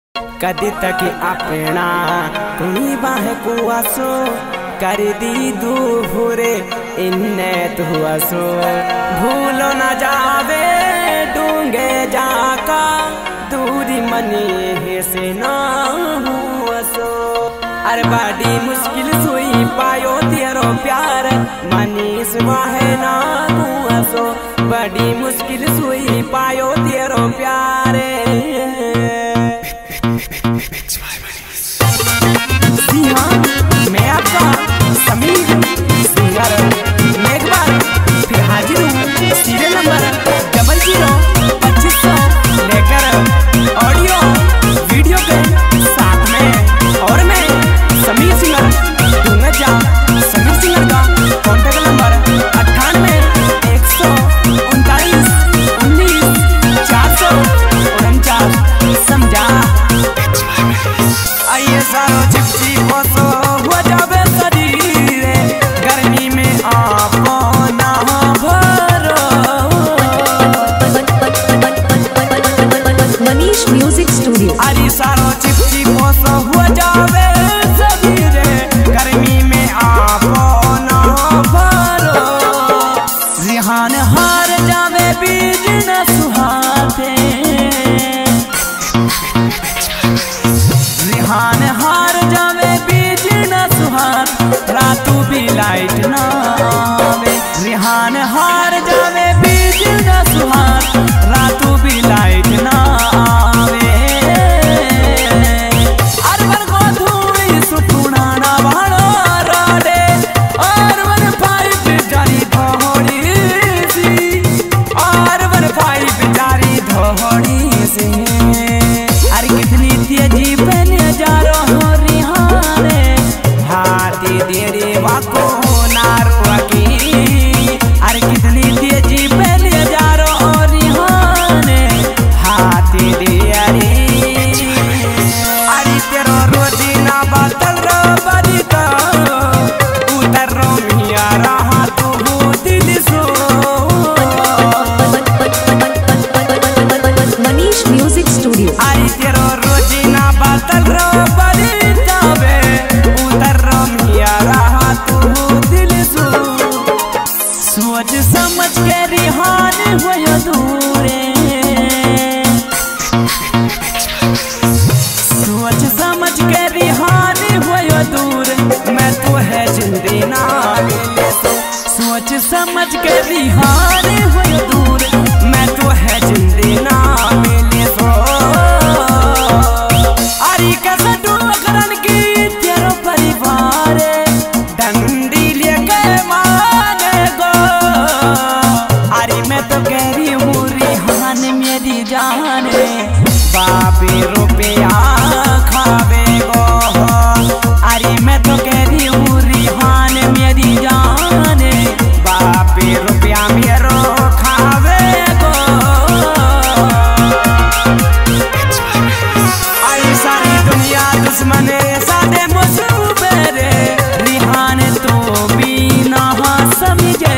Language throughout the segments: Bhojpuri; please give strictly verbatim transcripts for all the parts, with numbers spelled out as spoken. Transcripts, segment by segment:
कदी तक अपना कुनी बाह कुआसो कर दी दूरे इन्ने तुआसो भूलो न जावे डूंगे जाका दूरी मनी से ना हुआसो। अरे बड़ी मुश्किल सुई पायो तेरो प्यार मनीष वाहे ना हुआसो। बड़ी मुश्किल सुई पायो तेरो प्यार। मैं आपका समीर सिंगर मैं एक बार फिर हाजिर हूँ सीरियल नंबर डबल जीरो पच्चीस सौ लेकर ऑडियो वीडियो के साथ में। और मैं समीर सिंगर दूंगा जा समीर सिंगर का कॉन्टेक्ट नंबर अट्ठानवे एक सौ उनतालीस उन्नीस चार सौ उनचास समझा। आइए सारो चिपची बसो हो जावे शरीर गर्मी में आपो ना भरो। Manish music studio. अरे सारो चिपची बसो हो जावे शरीर गर्मी में आपो ना भरो। रिहान हार जावे बीज न सुहाते रिहान हार जावे बीज न सुहात रातू भी लाइट ना आवे। रिहान हार जावे बीज न सुहात रातू भी लाइट ना आवे। अरवर को धूली सुटुना ना भाड़ो राडे और वन पाइप जारी धोड़ी सी और वन पाइप जारी धोड़ी सी। अरे कितनी तेजी पहने जा रहो रिहाने हाथी देरे वाको नारो की। अरे कितनी तेजी पहने जा रहो रिहाने हाथी देरे। अरे तेरो रोजीना बातल रो बरिता उतर रो मिया रहा तू दिल सो। Manish music studio. अरे तेरो रोजीना बातल रो बरिता बे उतर रो मिया रहा तू दिल सो। सोच समझ के रिहान होयो दूरे सोच समझ के रिहान होयो दूर मैं तो है जिंदगी ना मिले तो। सोच समझ के रिहान होयो दूर मैं तो है जिंदगी ना मिले तो। अरे कैसे डूबरन की तेरो परिवार डंडी लेके माने गो। अरे मैं तो कह रही हूँ रिहान मेरी जाने बापी रुपया खावे गो। अरे मैं तो कह रही हूँ रिहान मेरी जाने बापी रुपया मेरो खावे गो। आई सारी दुनिया दुश्मने सादे मुसबरे रिहान तो भी ना समझे।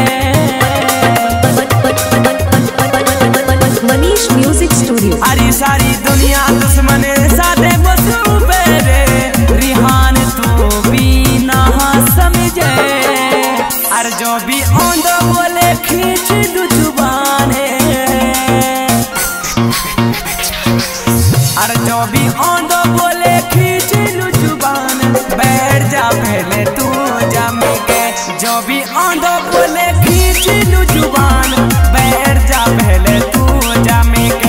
Manish music studio. अरे सारी दुनिया दुश्मने सादे मुसबरे रिहान तो भी ना समझे। अरे जो भी औंधो बोले खींच लू जुबाने अरे जो भी औंधो बोले खींच लू जुबान बैठ जा पहले तू जम के। जो भी औंधो बोले खींच लू जुबान बैठ जा पहले तू जम के।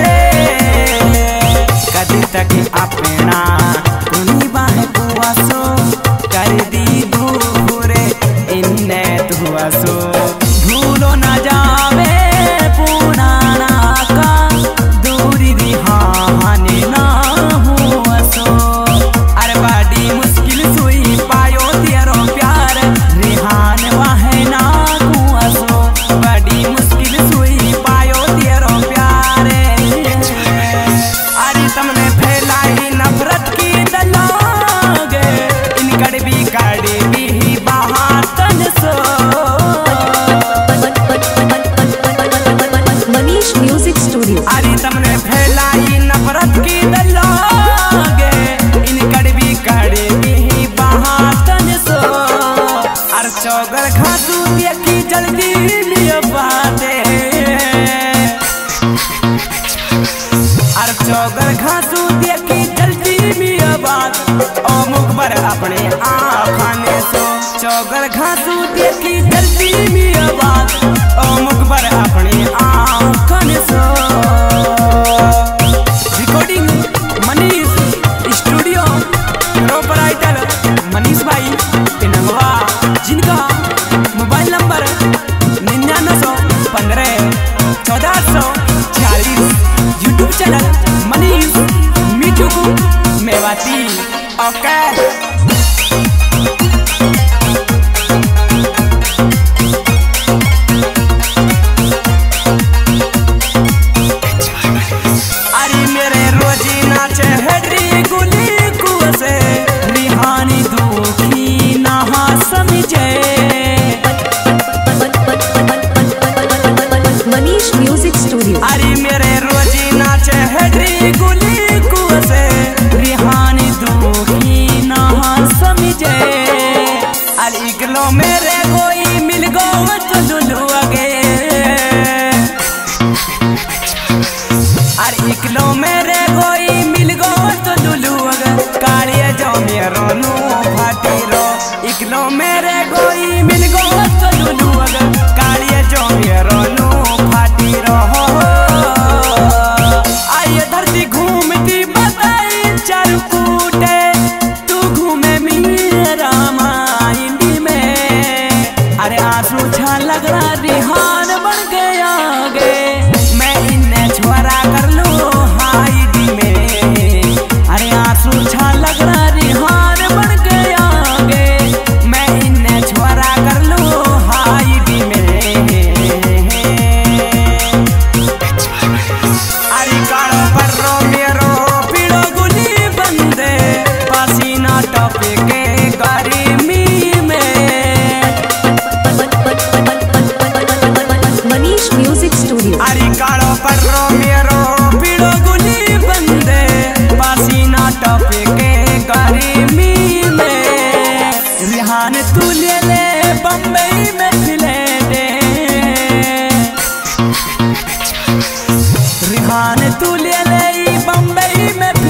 कदी तक अपना कुनी बाह कुआसो कर दी दूरे इन्ने तुआसो भूलो न जावे पुराना का दूरी रिहाने ना हुआसो। अरे बड़ी मुश्किल सुई पायो तेरो प्यार रिहान वाहे ना हुआसो। चौगर घासू देखी जल्दी मिया बात ओ मुखबर अपने आखाने सो चौगर घासू देखी जल्दी मिया बात ओ मुखबर अपने आखाने सो recording Manish studio proprietor Manish भाई पिनंगवा जिनका मोबाइल नंबर निन्यानवे सौ पंद्रह चौदह सौ चालीस YouTube channel Manish Mithu Mewati okay अरे मेरे रोजी नाचे हेडरी गुली कुसे रिहानी दुखी नहा समझे Manish Music Studio. अरे मेरे रोजी नाचे हेडरी गुली कुसे रिहानी दुखी नहा समझे अरे इगलो मेरे कोई मिल गो तो लुलू अगे अरे इगलो मेरे कोई मिल गो तो लुलू अगे कालिए जो मेरो नू फाटी रो इगलो मेरे कोई मिल गो तो लुलू अगे कालिए जो मेरो नू फाटी रो आइए धरती घूमती बताई चारू कूटे तू घूमे मेरा माइंडी में अरे आंसू छा लग रहा रिहान बन गया आगे मैं इन्हें छोरा कर लूं हाइडी में अरे आंसू छा लग रहा रिहान बन गया आगे मैं इन्हें छोरा कर लूं हाइडी में अरे कालो पर्रो मेरो पीड़ो गुली बंदे पसीना टपके के गर्मी में Manish Music Studio. अरे कालो पर्रो मेरो पीड़ो गुली बंदे पसीना टपके के गर्मी में रिहान तू ले ले बम्बई में फिले दे रिहान तू ले ले बम्बई में